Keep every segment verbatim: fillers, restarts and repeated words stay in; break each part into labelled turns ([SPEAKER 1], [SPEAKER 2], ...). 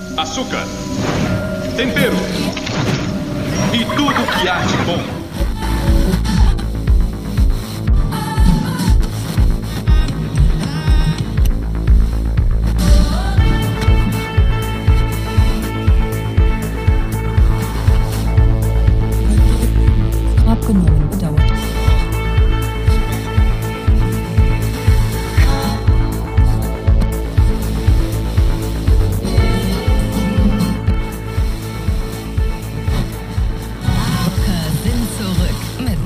[SPEAKER 1] açúcar, tempero e tudo que há de bom.
[SPEAKER 2] Abgenommen bedauert.
[SPEAKER 3] Sind zurück mit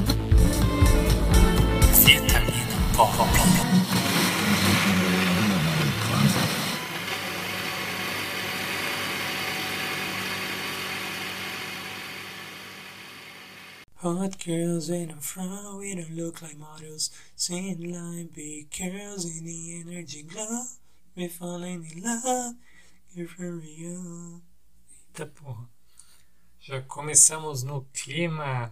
[SPEAKER 4] Vitamina Pop. Hot girls in a frown, we don't look like models. Same line, big girls in the energy glow. We falling in love, you're for real. Eita porra. Já começamos no clima.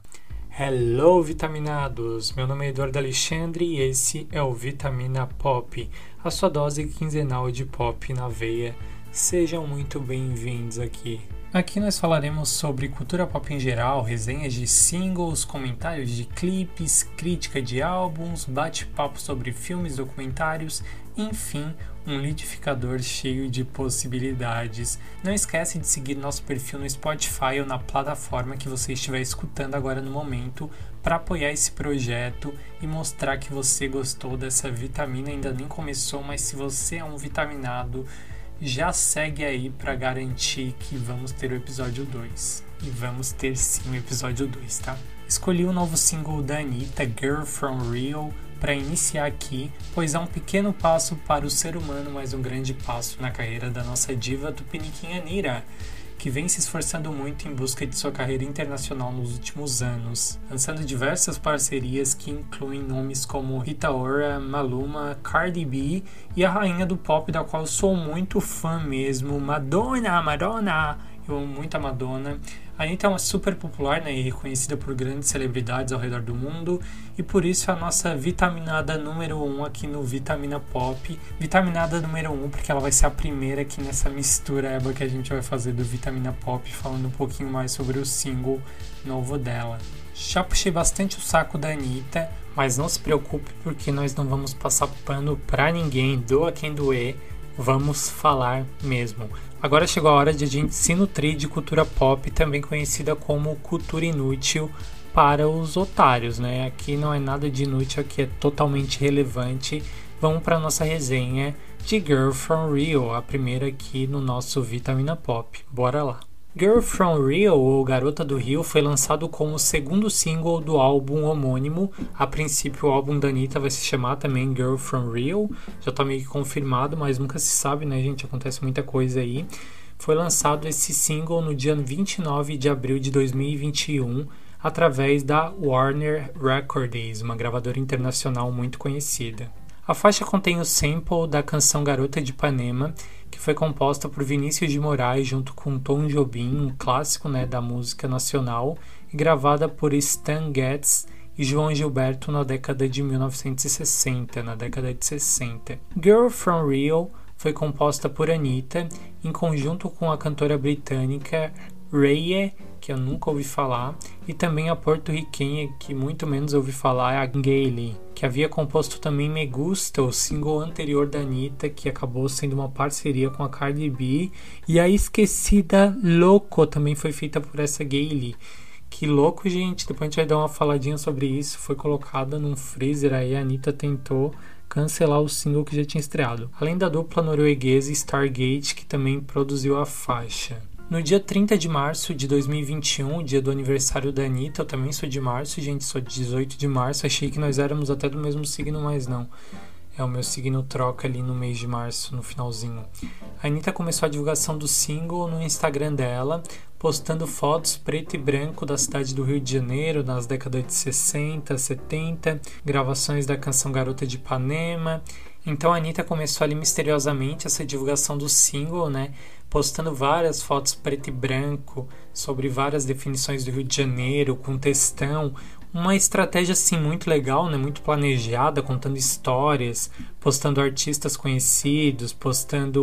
[SPEAKER 4] Hello, vitaminados! Meu nome é Eduardo Alexandre e esse é o Vitamina Pop, a sua dose quinzenal de pop na veia. Sejam muito bem-vindos aqui. Aqui nós falaremos sobre cultura pop em geral, resenhas de singles, comentários de clipes, crítica de álbuns, bate-papo sobre filmes, documentários, enfim, um liquidificador cheio de possibilidades. Não esquece de seguir nosso perfil no Spotify ou na plataforma que você estiver escutando agora no momento para apoiar esse projeto e mostrar que você gostou dessa vitamina. Ainda nem começou, mas se você é um vitaminado, já segue aí para garantir que vamos ter o episódio dois. E vamos ter sim o episódio dois, tá? Escolhi o novo single da Anitta, Girl From Real, para iniciar aqui, pois é um pequeno passo para o ser humano, mas um grande passo na carreira da nossa diva Tupiniquim Anira, que vem se esforçando muito em busca de sua carreira internacional nos últimos anos, lançando diversas parcerias que incluem nomes como Rita Ora, Maluma, Cardi B e a rainha do pop, da qual sou muito fã mesmo, Madonna, Madonna! Eu amo muito a Madonna. A Anitta é uma super popular, né, e reconhecida por grandes celebridades ao redor do mundo, e por isso é a nossa vitaminada número um aqui no Vitamina Pop. Vitaminada número um porque ela vai ser a primeira aqui nessa mistura que a gente vai fazer do Vitamina Pop, falando um pouquinho mais sobre o single novo dela. Já puxei bastante o saco da Anitta, mas não se preocupe porque nós não vamos passar pano pra ninguém, doa quem doer, vamos falar mesmo. Agora chegou a hora de a gente se nutrir de cultura pop, também conhecida como cultura inútil para os otários, né? Aqui não é nada de inútil, aqui é totalmente relevante. Vamos para a nossa resenha de Girl From Real, a primeira aqui no nosso Vitamina Pop. Bora lá! Girl From Real, ou Garota do Rio, foi lançado como o segundo single do álbum homônimo. A princípio, o álbum da Anitta vai se chamar também Girl From Real. Já tá meio que confirmado, mas nunca se sabe, né, gente? Acontece muita coisa aí. Foi lançado esse single no dia vinte e nove de abril de dois mil e vinte e um, através da Warner Records, uma gravadora internacional muito conhecida. A faixa contém o sample da canção Garota de Ipanema, que foi composta por Vinícius de Moraes junto com Tom Jobim, um clássico, né, da música nacional, e gravada por Stan Getz e João Gilberto na década de mil novecentos e sessenta, na década de sessenta. Girl From Real foi composta por Anitta, em conjunto com a cantora britânica Reye, que eu nunca ouvi falar, e também a porto-riquenha, que muito menos ouvi falar, a Gayle, que havia composto também Me Gusta, o single anterior da Anitta, que acabou sendo uma parceria com a Cardi B, e a esquecida Louco também foi feita por essa Gayle. Que louco, gente, depois a gente vai dar uma faladinha sobre isso, foi colocada num freezer, aí a Anitta tentou cancelar o single que já tinha estreado. Além da dupla norueguesa Stargate, que também produziu a faixa. No dia trinta de março de dois mil e vinte e um, dia do aniversário da Anitta, eu também sou de março, gente, sou de dezoito de março, achei que nós éramos até do mesmo signo, mas não. É, o meu signo troca ali no mês de março, no finalzinho. A Anitta começou a divulgação do single no Instagram dela, postando fotos preto e branco da cidade do Rio de Janeiro, nas décadas de sessenta, setenta, gravações da canção Garota de Ipanema. Então a Anitta começou ali misteriosamente essa divulgação do single, né? Postando várias fotos preto e branco sobre várias definições do Rio de Janeiro, com textão. Uma estratégia assim muito legal, né? Muito planejada, contando histórias, postando artistas conhecidos, postando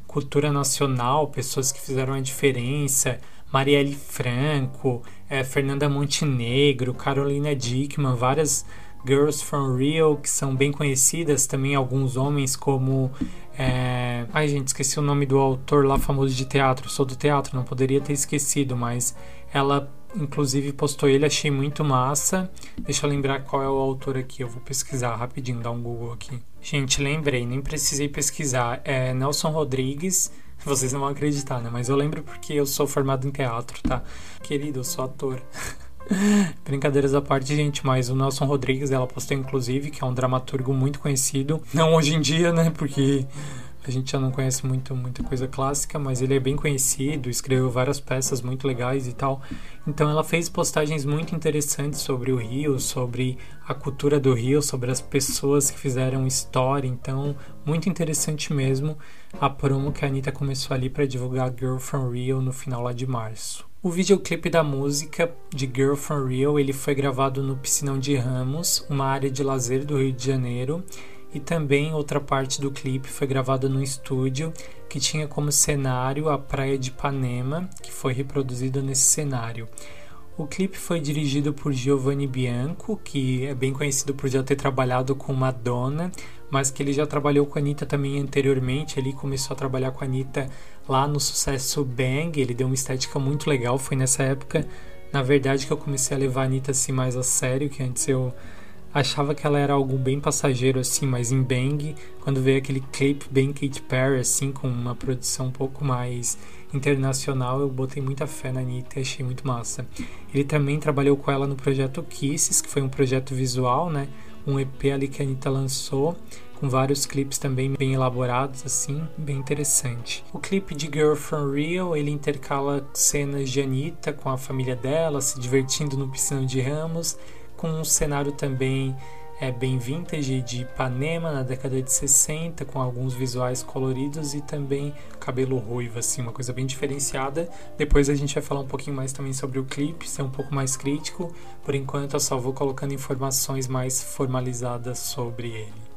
[SPEAKER 4] cultura nacional, pessoas que fizeram a diferença, Marielle Franco, é, Fernanda Montenegro, Carolina Dickmann, várias Girls from Rio que são bem conhecidas, também alguns homens como... É... Ai, gente, esqueci o nome do autor lá famoso de teatro, sou do teatro, não poderia ter esquecido, mas ela inclusive postou ele, achei muito massa. Deixa eu lembrar qual é o autor aqui, eu vou pesquisar rapidinho, dar um Google aqui. Gente, lembrei, nem precisei pesquisar, é Nelson Rodrigues. Vocês não vão acreditar, né? Mas eu lembro porque eu sou formado em teatro, tá? Querido, eu sou ator. Brincadeiras à parte, gente, mas o Nelson Rodrigues, ela postou inclusive, que é um dramaturgo muito conhecido. Não hoje em dia, né? Porque a gente já não conhece muito, muita coisa clássica, mas ele é bem conhecido, escreveu várias peças muito legais e tal. Então ela fez postagens muito interessantes sobre o Rio, sobre a cultura do Rio, sobre as pessoas que fizeram história. Então, muito interessante mesmo a promo que a Anitta começou ali para divulgar Girl from Rio no final lá de março. O videoclipe da música de Girl from Rio, ele foi gravado no Piscinão de Ramos, uma área de lazer do Rio de Janeiro. E também outra parte do clipe foi gravada num estúdio que tinha como cenário a praia de Ipanema, que foi reproduzido nesse cenário. O clipe foi dirigido por Giovanni Bianco, que é bem conhecido por já ter trabalhado com Madonna, mas que ele já trabalhou com a Anitta também anteriormente. Ele começou a trabalhar com a Anitta lá no sucesso Bang, ele deu uma estética muito legal. Foi nessa época, na verdade, que eu comecei a levar a Anitta assim mais a sério, que antes eu achava que ela era algo bem passageiro assim, mas em Bang, quando veio aquele clipe bem Katy Perry assim, com uma produção um pouco mais internacional, eu botei muita fé na Anitta e achei muito massa. Ele também trabalhou com ela no projeto Kisses, que foi um projeto visual, né, um E P ali que a Anitta lançou, com vários clipes também bem elaborados assim, bem interessante. O clipe de Girl from Rio, ele intercala cenas de Anitta com a família dela, se divertindo no Piscinão de Ramos, com um cenário também é, bem vintage de Ipanema na década de sessenta, com alguns visuais coloridos e também cabelo ruivo, assim, uma coisa bem diferenciada. Depois a gente vai falar um pouquinho mais também sobre o clipe, ser um pouco mais crítico. Por enquanto eu só vou colocando informações mais formalizadas sobre ele.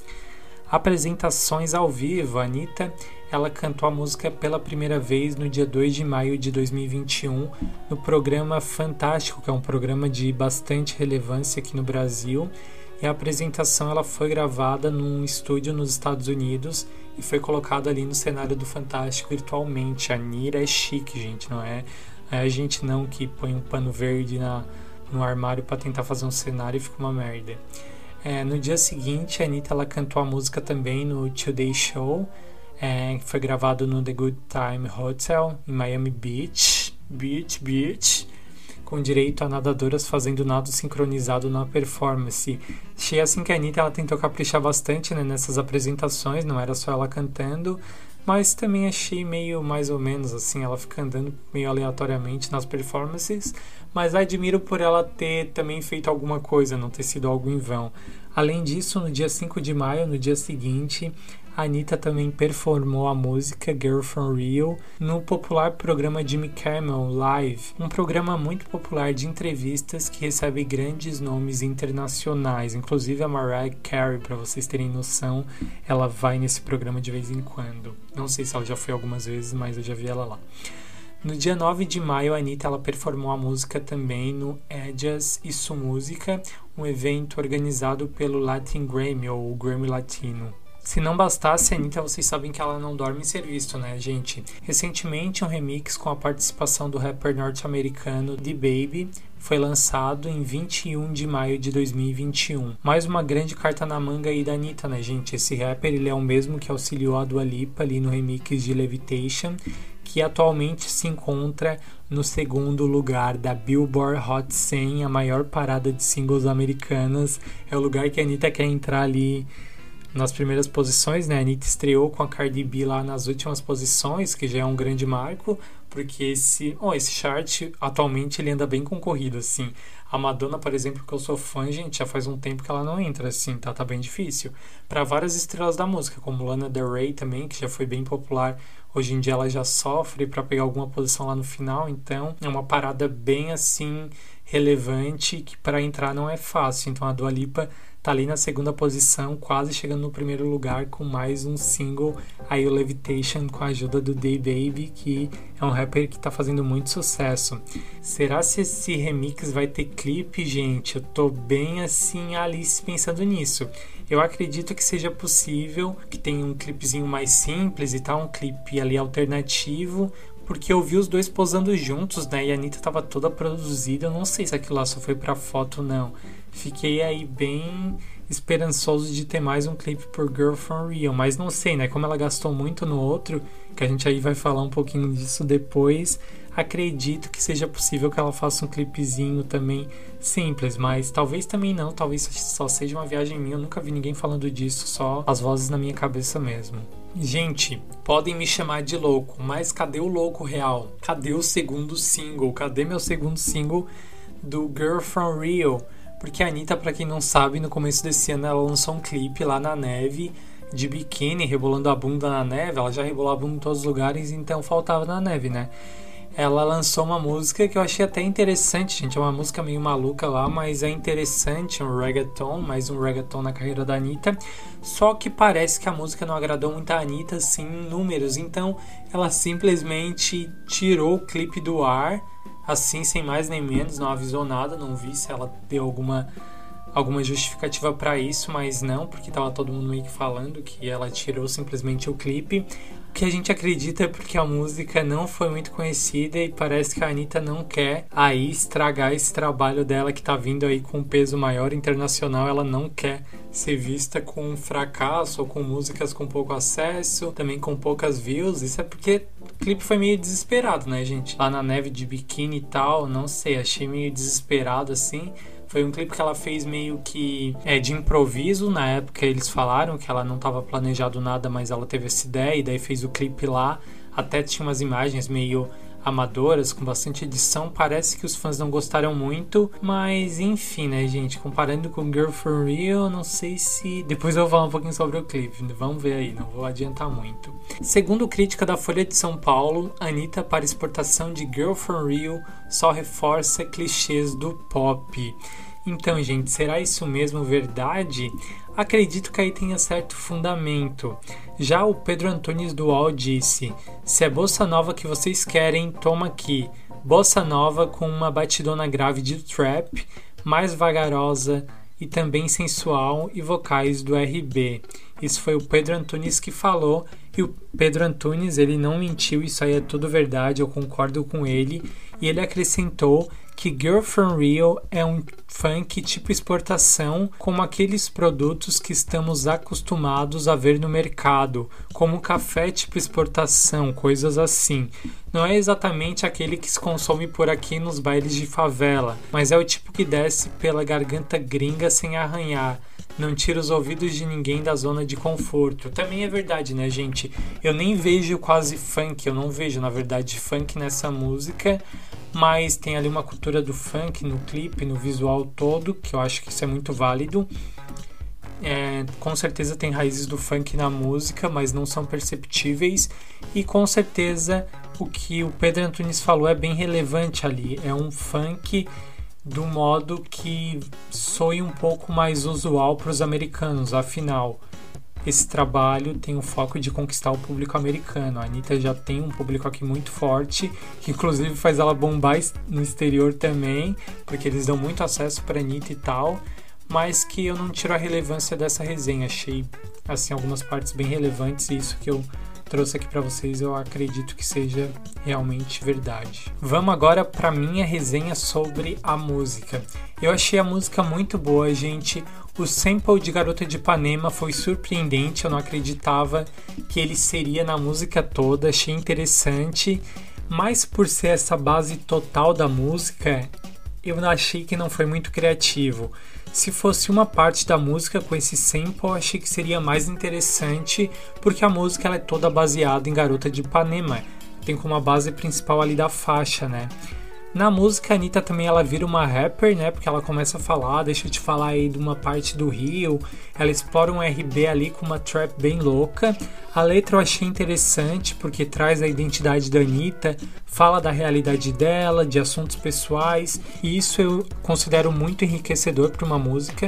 [SPEAKER 4] Apresentações ao vivo. A Anitta, ela cantou a música pela primeira vez no dia dois de maio de dois mil e vinte e um no programa Fantástico, que é um programa de bastante relevância aqui no Brasil. E a apresentação ela foi gravada num estúdio nos Estados Unidos e foi colocada ali no cenário do Fantástico virtualmente. A Anitta é chique, gente, não é, é a gente não que põe um pano verde na, no armário para tentar fazer um cenário e fica uma merda. É, no dia seguinte, a Anitta ela cantou a música também no Today Show, é, que foi gravado no The Good Time Hotel, em Miami Beach, Beach, Beach, com direito a nadadoras fazendo nado sincronizado na performance. Achei assim que a Anitta ela tentou caprichar bastante, né, nessas apresentações, não era só ela cantando, mas também achei meio mais ou menos assim, ela fica andando meio aleatoriamente nas performances, mas admiro por ela ter também feito alguma coisa, não ter sido algo em vão. Além disso, no dia cinco de maio, no dia seguinte, a Anitta também performou a música Girl from Rio no popular programa Jimmy Kimmel Live, um programa muito popular de entrevistas que recebe grandes nomes internacionais, inclusive a Mariah Carey, para vocês terem noção, ela vai nesse programa de vez em quando. Não sei se ela já foi algumas vezes, mas eu já vi ela lá. No dia nove de maio, a Anitta ela performou a música também no Edjas e Su Música, um evento organizado pelo Latin Grammy, ou o Grammy Latino. Se não bastasse, a Anitta, vocês sabem que ela não dorme em serviço, né, gente? Recentemente, um remix com a participação do rapper norte-americano DaBaby foi lançado em vinte e um de maio de dois mil e vinte e um. Mais uma grande carta na manga aí da Anitta, né, gente? Esse rapper, ele é o mesmo que auxiliou a Dua Lipa ali no remix de Levitation, que atualmente se encontra no segundo lugar da Billboard Hot cem, a maior parada de singles americanas. É o lugar que a Anitta quer entrar ali nas primeiras posições, né? A Anitta estreou com a Cardi B lá nas últimas posições, que já é um grande marco, porque esse, oh, esse chart atualmente ele anda bem concorrido, assim. A Madonna, por exemplo, que eu sou fã, gente, já faz um tempo que ela não entra, assim, tá, tá bem difícil. Para várias estrelas da música, como Lana Del Rey também, que já foi bem popular, hoje em dia ela já sofre para pegar alguma posição lá no final, então é uma parada bem, assim, relevante, que para entrar não é fácil. Então a Dua Lipa tá ali na segunda posição, quase chegando no primeiro lugar com mais um single, aí o Levitation, com a ajuda do DaBaby, que é um rapper que tá fazendo muito sucesso. Será se esse remix vai ter clipe, gente? Eu tô bem assim, Alice, pensando nisso. Eu acredito que seja possível, que tenha um clipezinho mais simples e tal, um clipe ali alternativo, porque eu vi os dois posando juntos, né, e a Anitta tava toda produzida, eu não sei se aquilo lá só foi pra foto ou não. Fiquei aí bem esperançoso de ter mais um clipe por Girl From Rio, mas não sei, né, como ela gastou muito no outro, que a gente aí vai falar um pouquinho disso depois, acredito que seja possível que ela faça um clipezinho também simples, mas talvez também não, talvez só seja uma viagem minha, eu nunca vi ninguém falando disso, só as vozes na minha cabeça mesmo. Gente, podem me chamar de louco, mas cadê o louco real? Cadê o segundo single? Cadê meu segundo single do Girl From Rio? Porque a Anitta, pra quem não sabe, no começo desse ano ela lançou um clipe lá na neve, de biquíni, rebolando a bunda na neve. Ela já rebolou a bunda em todos os lugares, então faltava na neve, né? Ela lançou uma música que eu achei até interessante, gente. É uma música meio maluca lá, mas é interessante, um reggaeton, mais um reggaeton na carreira da Anitta. Só que parece que a música não agradou muito a Anitta, assim, em números. Então, ela simplesmente tirou o clipe do ar, assim, sem mais nem menos, não avisou nada, não vi se ela deu alguma... alguma justificativa pra isso, mas não, porque tava todo mundo meio que falando que ela tirou simplesmente o clipe. O que a gente acredita é porque a música não foi muito conhecida e parece que a Anitta não quer aí estragar esse trabalho dela que tá vindo aí com um peso maior internacional. Ela não quer ser vista com um fracasso ou com músicas com pouco acesso, também com poucas views. Isso é porque o clipe foi meio desesperado, né, gente? Lá na neve de biquíni e tal, não sei, achei meio desesperado assim. Foi um clipe que ela fez meio que é, de improviso. Na época eles falaram que ela não estava planejado nada, mas ela teve essa ideia e daí fez o clipe lá. Até tinha umas imagens meio amadoras, com bastante edição. Parece que os fãs não gostaram muito, mas enfim, né, gente? Comparando com Girl From Rio, não sei se... Depois eu vou falar um pouquinho sobre o clipe, vamos ver aí, não vou adiantar muito. Segundo crítica da Folha de São Paulo, Anitta para exportação de Girl From Rio só reforça clichês do pop. Então, gente, será isso mesmo verdade? Acredito que aí tenha certo fundamento. Já o Pedro Antunes do U O L disse: se é bossa nova que vocês querem, toma aqui. Bossa nova com uma batidona grave de trap, mais vagarosa e também sensual, e vocais do R B. Isso foi o Pedro Antunes que falou, e o Pedro Antunes, ele não mentiu, isso aí é tudo verdade, eu concordo com ele, e ele acrescentou que Girl From Rio é um funk tipo exportação, como aqueles produtos que estamos acostumados a ver no mercado, como café tipo exportação, coisas assim. Não é exatamente aquele que se consome por aqui nos bailes de favela, mas é o tipo que desce pela garganta gringa sem arranhar. Não tira os ouvidos de ninguém da zona de conforto. Também é verdade, né, gente? Eu nem vejo quase funk, eu não vejo, na verdade, funk nessa música, mas tem ali uma cultura do funk no clipe, no visual todo, que eu acho que isso é muito válido. É, com certeza tem raízes do funk na música, mas não são perceptíveis, e com certeza o que o Pedro Antunes falou é bem relevante ali. É um funk do modo que soe um pouco mais usual para os americanos. Afinal, esse trabalho tem o foco de conquistar o público americano. A Anitta já tem um público aqui muito forte, que inclusive faz ela bombar no exterior também, porque eles dão muito acesso para a Anitta e tal, mas que eu não tiro a relevância dessa resenha. Achei assim algumas partes bem relevantes, e isso que eu trouxe aqui para vocês eu acredito que seja realmente verdade. Vamos agora para minha resenha sobre a música. Eu achei a música muito boa, gente. O sample de Garota de Ipanema foi surpreendente, eu não acreditava que ele seria na música toda, achei interessante, mas por ser essa base total da música, eu achei que não foi muito criativo. Se fosse uma parte da música com esse sample, eu achei que seria mais interessante, porque a música ela é toda baseada em Garota de Ipanema. Tem como a base principal ali da faixa, né? Na música, a Anitta também ela vira uma rapper, né? Porque ela começa a falar, deixa eu te falar aí de uma parte do Rio. Ela explora um R B ali com uma trap bem louca. A letra eu achei interessante, porque traz a identidade da Anitta, fala da realidade dela, de assuntos pessoais. E isso eu considero muito enriquecedor para uma música.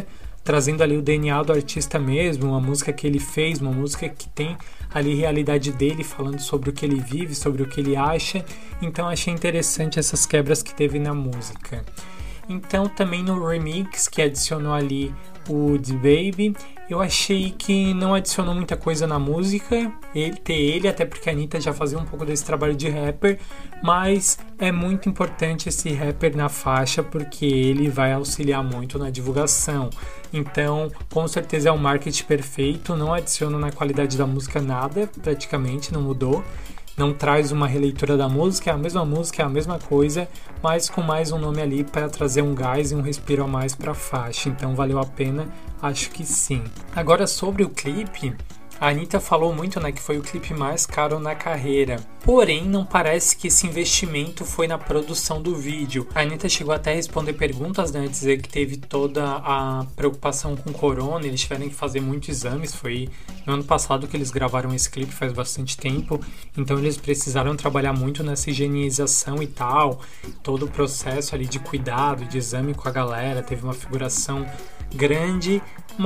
[SPEAKER 5] trazendo ali o D N A do artista mesmo, uma música que ele fez, uma música que tem ali a realidade dele, falando sobre o que ele vive, sobre o que ele acha. Então achei interessante essas quebras que teve na música. Então também no remix que adicionou ali o The Baby, eu achei que não adicionou muita coisa na música, ele, ter ele, até porque a Anitta já fazia um pouco desse trabalho de rapper, mas é muito importante esse rapper na faixa, porque ele vai auxiliar muito na divulgação. Então, com certeza é um marketing perfeito, não adiciona na qualidade da música nada, praticamente, não mudou. Não traz uma releitura da música, é a mesma música, é a mesma coisa, mas com mais um nome ali para trazer um gás e um respiro a mais para a faixa. Então valeu a pena, acho que sim. Agora sobre o clipe, a Anitta falou muito, né, que foi o clipe mais caro na carreira. Porém, não parece que esse investimento foi na produção do vídeo. A Anitta chegou até a responder perguntas, né, dizer que teve toda a preocupação com corona, eles tiveram que fazer muitos exames. Foi no ano passado que eles gravaram esse clipe, faz bastante tempo. Então eles precisaram trabalhar muito nessa higienização e tal. Todo o processo ali de cuidado, de exame com a galera, teve uma figuração grande,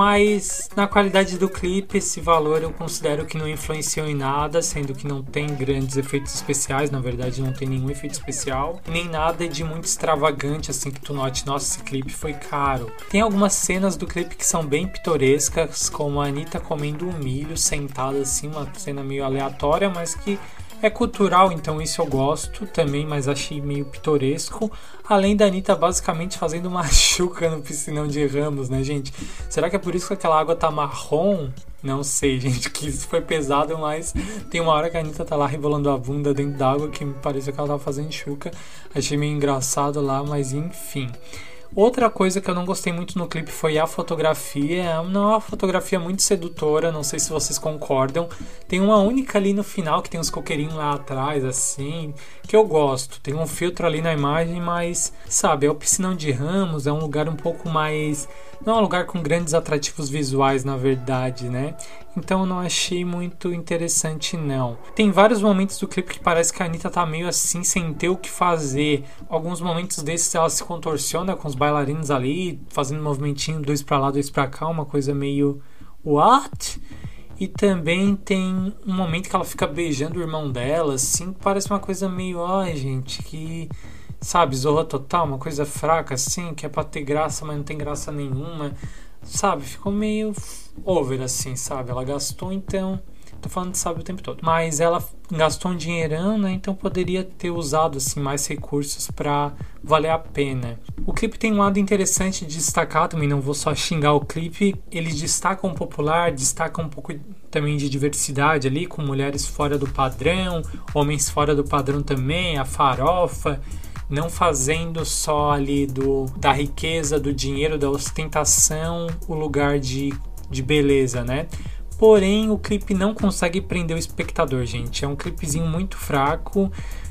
[SPEAKER 5] mas na qualidade do clipe esse valor eu considero que não influenciou em nada, sendo que não tem grandes efeitos especiais, na verdade não tem nenhum efeito especial, nem nada de muito extravagante assim que tu note, nossa, esse clipe foi caro. Tem algumas cenas do clipe que são bem pitorescas, como a Anitta comendo um milho sentada assim, uma cena meio aleatória, mas que é cultural, então isso eu gosto também, mas achei meio pitoresco. Além da Anitta basicamente fazendo uma chuca no piscinão de Ramos, né, gente? Será que é por isso que aquela água tá marrom? Não sei, gente, que isso foi pesado, mas tem uma hora que a Anitta tá lá rebolando a bunda dentro d'água que me pareceu que ela tava fazendo chuca. Achei meio engraçado lá, mas enfim. Outra coisa que eu não gostei muito no clipe foi a fotografia. Não é uma fotografia muito sedutora, não sei se vocês concordam. Tem uma única ali no final que tem uns coqueirinhos lá atrás, assim, que eu gosto. Tem um filtro ali na imagem, mas, sabe, é o Piscinão de Ramos, é um lugar um pouco mais... Não é um lugar com grandes atrativos visuais, na verdade, né? Então eu não achei muito interessante, não. Tem vários momentos do clipe que parece que a Anitta tá meio assim, sem ter o que fazer. Alguns momentos desses ela se contorciona com os bailarinos ali, fazendo movimentinho, dois pra lá, dois pra cá, uma coisa meio... What? E também tem um momento que ela fica beijando o irmão dela, assim, que parece uma coisa meio... Ai, gente, que... Sabe, Zorra Total, uma coisa fraca assim, que é pra ter graça, mas não tem graça nenhuma. Sabe, ficou meio over assim, sabe? Ela gastou, então... Tô falando de sabe o tempo todo. Mas ela gastou um dinheirão, né? Então poderia ter usado assim, mais recursos pra valer a pena. O clipe tem um lado interessante de destacar, também não vou só xingar o clipe. Ele destaca um popular, destaca um pouco também de diversidade ali, com mulheres fora do padrão, homens fora do padrão também, a farofa... Não fazendo só ali do, da riqueza, do dinheiro, da ostentação, o lugar de, de beleza, né? Porém, o clipe não consegue prender o espectador, gente. É um clipezinho muito fraco,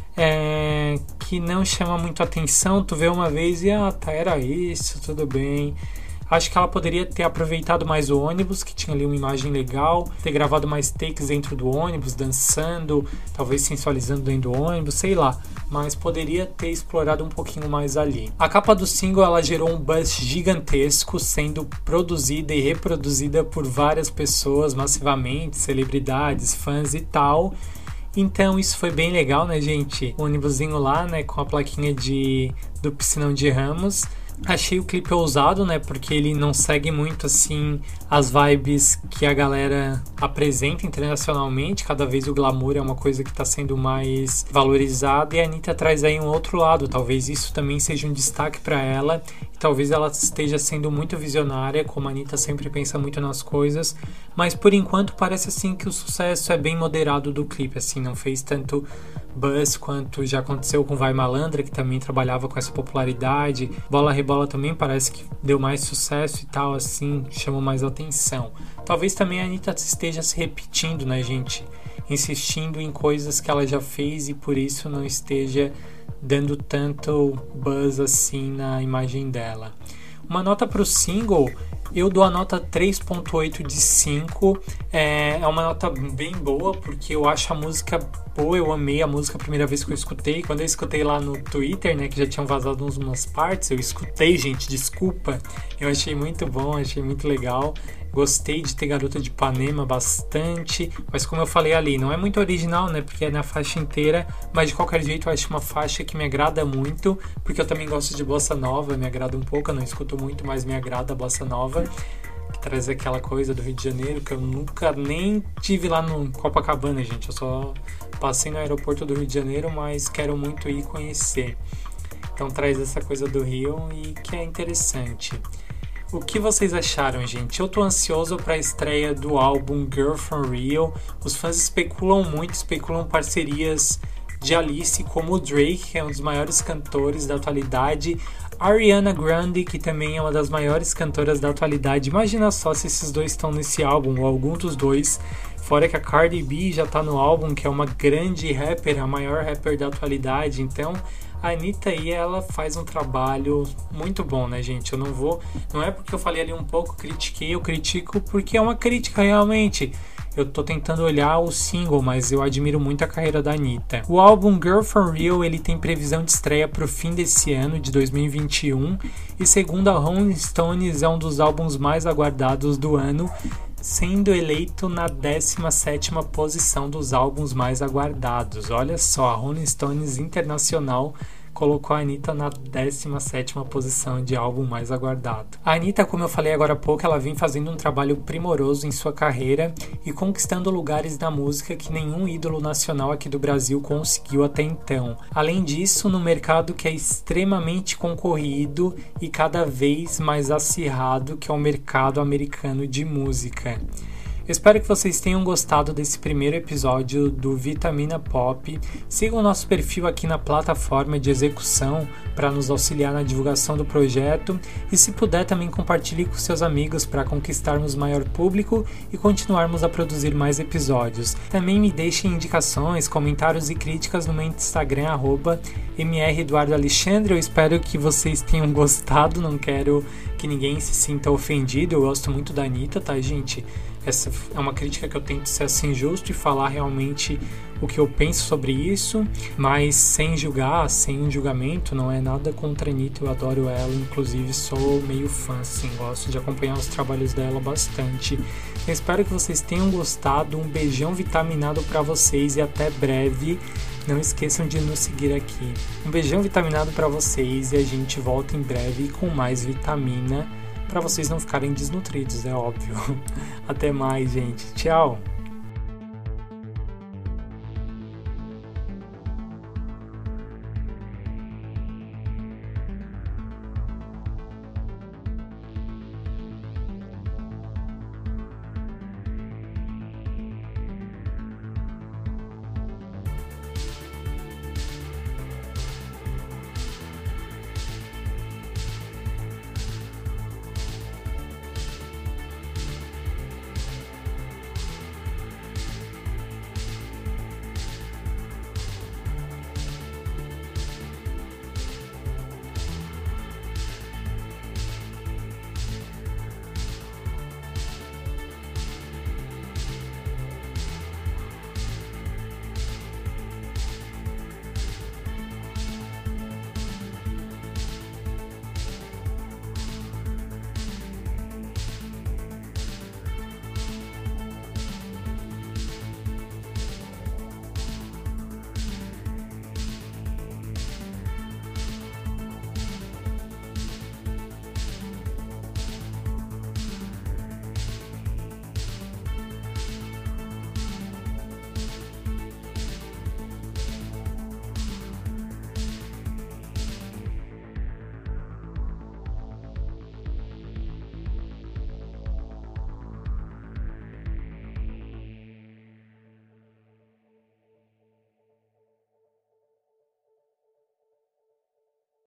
[SPEAKER 5] é, que não chama muito atenção. Tu vê uma vez e, ah, tá, era isso, tudo bem. Acho que ela poderia ter aproveitado mais o ônibus, que tinha ali uma imagem legal, ter gravado mais takes dentro do ônibus, dançando, talvez sensualizando dentro do ônibus, sei lá. Mas poderia ter explorado um pouquinho mais ali. A capa do single, ela gerou um buzz gigantesco, sendo produzida e reproduzida por várias pessoas massivamente, celebridades, fãs e tal. Então isso foi bem legal, né, gente? O ônibusinho lá, né, com a plaquinha de, do Piscinão de Ramos. Achei o clipe ousado, né, porque ele não segue muito, assim, as vibes que a galera apresenta internacionalmente. Cada vez o glamour é uma coisa que está sendo mais valorizada, e a Anitta traz aí um outro lado. Talvez isso também seja um destaque para ela, e talvez ela esteja sendo muito visionária, como a Anitta sempre pensa muito nas coisas, mas por enquanto parece, assim, que o sucesso é bem moderado do clipe, assim, não fez tanto buzz quanto já aconteceu com Vai Malandra, que também trabalhava com essa popularidade. Bola Rebola também parece que deu mais sucesso e tal, assim, chamou mais atenção. Talvez também a Anitta esteja se repetindo, né, gente? Insistindo em coisas que ela já fez e por isso não esteja dando tanto buzz assim na imagem dela. Uma nota para o single, eu dou a nota três ponto oito de cinco. É, é uma nota bem boa, porque eu acho a música Pô, eu amei a música a primeira vez que eu escutei. Quando eu escutei lá no Twitter, né, que já tinham vazado umas partes, eu escutei, gente, desculpa. Eu achei muito bom, achei muito legal. Gostei de ter Garota de Ipanema bastante, mas como eu falei ali, não é muito original, né, porque é na faixa inteira, mas de qualquer jeito eu acho uma faixa que me agrada muito, porque eu também gosto de bossa nova, me agrada um pouco, eu não escuto muito, mas me agrada a bossa nova, que traz aquela coisa do Rio de Janeiro, que eu nunca nem tive lá no Copacabana, gente, eu só passei no aeroporto do Rio de Janeiro, mas quero muito ir conhecer. Então traz essa coisa do Rio e que é interessante. O que vocês acharam, gente? Eu tô ansioso para a estreia do álbum Girl From Rio. Os fãs especulam muito, especulam parcerias de Alice como o Drake, que é um dos maiores cantores da atualidade, Ariana Grande, que também é uma das maiores cantoras da atualidade. Imagina só se esses dois estão nesse álbum, ou algum dos dois. Fora que a Cardi B já tá no álbum, que é uma grande rapper, a maior rapper da atualidade. Então, a Anitta aí, ela faz um trabalho muito bom, né, gente? Eu não vou... Não é porque eu falei ali um pouco, critiquei, eu critico porque é uma crítica realmente. Eu tô tentando olhar o single, mas eu admiro muito a carreira da Anitta. O álbum Girl From Rio, ele tem previsão de estreia pro fim desse ano, de dois mil e vinte e um. E segundo a Rolling Stones, é um dos álbuns mais aguardados do ano, sendo eleito na décima sétima posição dos álbuns mais aguardados. Olha só, a Rolling Stones Internacional colocou a Anitta na décima sétima posição de álbum mais aguardado. A Anitta, como eu falei agora há pouco, ela vem fazendo um trabalho primoroso em sua carreira e conquistando lugares na música que nenhum ídolo nacional aqui do Brasil conseguiu até então. Além disso, no mercado que é extremamente concorrido e cada vez mais acirrado, que é o mercado americano de música. Espero que vocês tenham gostado desse primeiro episódio do Vitamina Pop. Sigam o nosso perfil aqui na plataforma de execução para nos auxiliar na divulgação do projeto e, se puder, também compartilhe com seus amigos para conquistarmos maior público e continuarmos a produzir mais episódios. Também me deixem indicações, comentários e críticas no meu Instagram, arroba mreduardoalexandre. Eu espero que vocês tenham gostado, não quero que ninguém se sinta ofendido. Eu gosto muito da Anitta, tá, gente? Essa é uma crítica que eu tento ser assim justo e falar realmente o que eu penso sobre isso, mas sem julgar, sem um julgamento. Não é nada contra a Anitta, eu adoro ela, inclusive sou meio fã, assim, gosto de acompanhar os trabalhos dela bastante. Eu espero que vocês tenham gostado, um beijão vitaminado para vocês e até breve. Não esqueçam de nos seguir aqui. Um beijão vitaminado para vocês e a gente volta em breve com mais vitamina, para vocês não ficarem desnutridos, é óbvio. Até mais, gente. Tchau!